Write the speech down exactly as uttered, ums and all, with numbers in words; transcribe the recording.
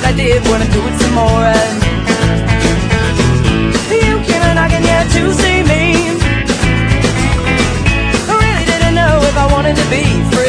I did, wanna do it some more. And you came a knocking, yeah, to see me. I really didn't know if I wanted to be free.